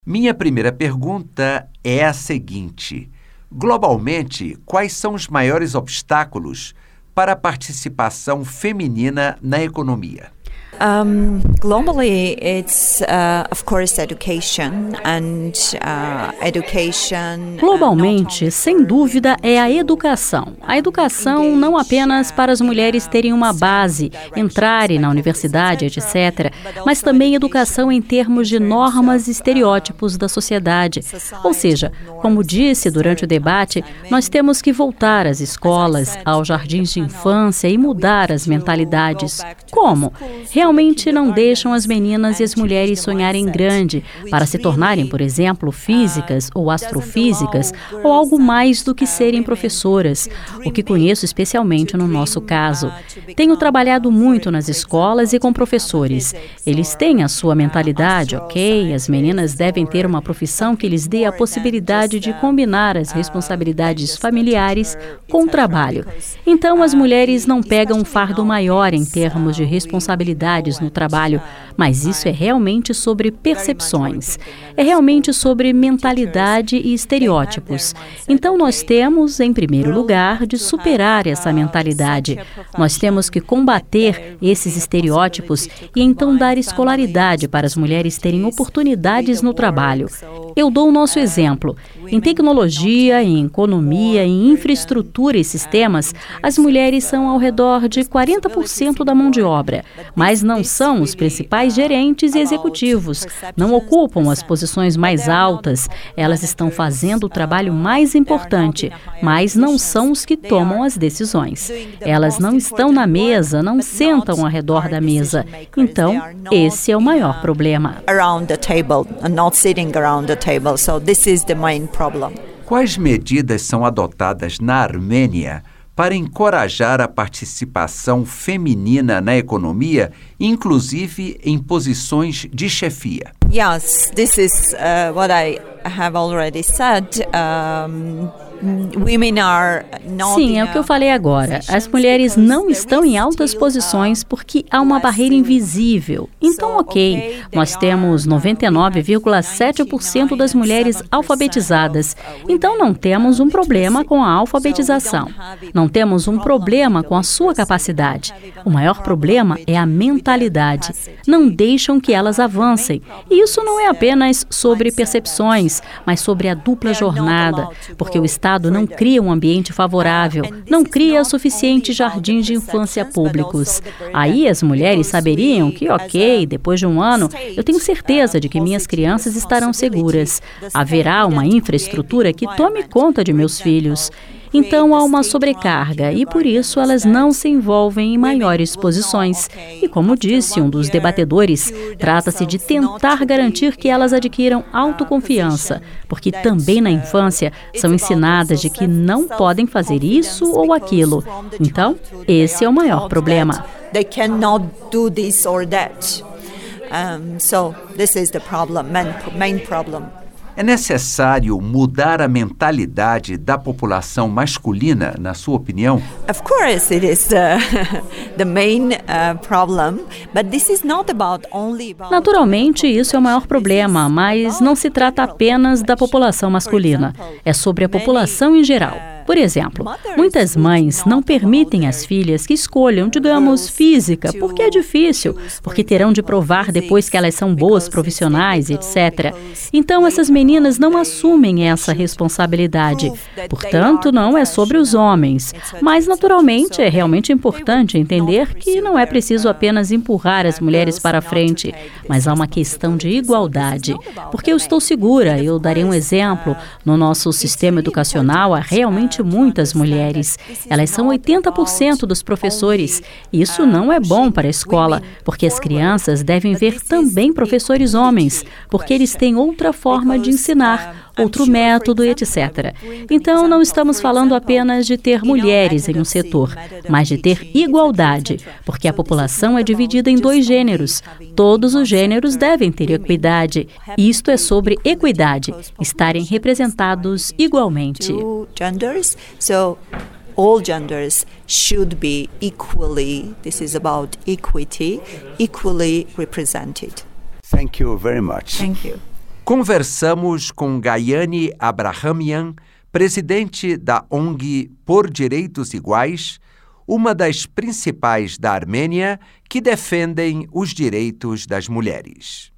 Minha primeira pergunta é a seguinte: globalmente, quais são os maiores obstáculos para a participação feminina na economia? Globally, it's of course education and education. Globalmente, sem dúvida, é a educação. A educação não apenas para as mulheres terem uma base, entrarem na universidade, etc., mas também educação em termos de normas e estereótipos da sociedade. Ou seja, como disse durante o debate, nós temos que voltar às escolas, aos jardins de infância e mudar as mentalidades. Como? Realmente não deixam as meninas e as mulheres sonharem grande para se tornarem, por exemplo, físicas ou astrofísicas ou algo mais do que serem professoras, o que conheço especialmente no nosso caso. Tenho trabalhado muito nas escolas e com professores. Eles têm a sua mentalidade, ok? As meninas devem ter uma profissão que lhes dê a possibilidade de combinar as responsabilidades familiares com o trabalho. Então, as mulheres não pegam um fardo maior em termos de responsabilidades no trabalho, mas isso é realmente sobre percepções. É realmente sobre mentalidade e estereótipos. Então nós temos, em primeiro lugar, de superar essa mentalidade. Nós temos que combater esses estereótipos e então dar escolaridade para as mulheres terem oportunidades no trabalho. Eu dou o nosso exemplo. Em tecnologia, em economia, em infraestrutura e sistemas, as mulheres são ao redor de 40% da mão de obra, mas não são os principais gerentes e executivos, não ocupam as posições mais altas, elas estão fazendo o trabalho mais importante, mas não são os que tomam as decisões. Elas não estão na mesa, não sentam ao redor da mesa. Então, esse é o maior problema. Quais medidas são adotadas na Armênia para encorajar a participação feminina na economia, inclusive em posições de chefia? Yes, this is what I have already said. Sim, é o que eu falei agora. As mulheres não estão em altas posições porque há uma barreira invisível. Então, ok, nós temos 99,7% das mulheres alfabetizadas. Então, não temos um problema com a alfabetização. Não temos um problema com a sua capacidade. O maior problema é a mentalidade. Não deixam que elas avancem. E isso não é apenas sobre percepções, mas sobre a dupla jornada, porque o Estado não cria um ambiente favorável, não cria suficientes jardins de infância públicos. Aí as mulheres saberiam que, ok, depois de um ano, eu tenho certeza de que minhas crianças estarão seguras. Haverá uma infraestrutura que tome conta de meus filhos. Então há uma sobrecarga e por isso elas não se envolvem em maiores posições. E como disse um dos debatedores, trata-se de tentar garantir que elas adquiram autoconfiança, porque também na infância são ensinadas de que não podem fazer isso ou aquilo. Então, esse é o maior problema. They cannot do this or that. So this is the problem, main problem. É necessário mudar a mentalidade da população masculina, na sua opinião? Of course, it is the main problem, but this is not about only about... Naturalmente, isso é o maior problema, mas não se trata apenas da população masculina. É sobre a população em geral. Por exemplo, muitas mães não permitem às filhas que escolham, digamos, física, porque é difícil, porque terão de provar depois que elas são boas profissionais, etc. Então, essas meninas não assumem essa responsabilidade. Portanto, não é sobre os homens. Mas, naturalmente, é realmente importante entender que não é preciso apenas empurrar as mulheres para frente, mas há uma questão de igualdade. Porque eu estou segura, eu darei um exemplo, no nosso sistema educacional há realmente muitas mulheres. Elas são 80% dos professores. Isso não é bom para a escola, porque as crianças devem ver também professores homens, porque eles têm outra forma de ensinar, outro método, etc. Então, não estamos falando apenas de ter mulheres em um setor, mas de ter igualdade, porque a população é dividida em 2 gêneros. Todos os gêneros devem ter equidade. Isto é sobre equidade, estarem representados igualmente. So all genders should be equally, this is about equity, equally represented. Thank you very much. Thank you. Conversamos com Gayane Abrahamian, presidente da ONG Por Direitos Iguais, uma das principais da Armênia que defendem os direitos das mulheres.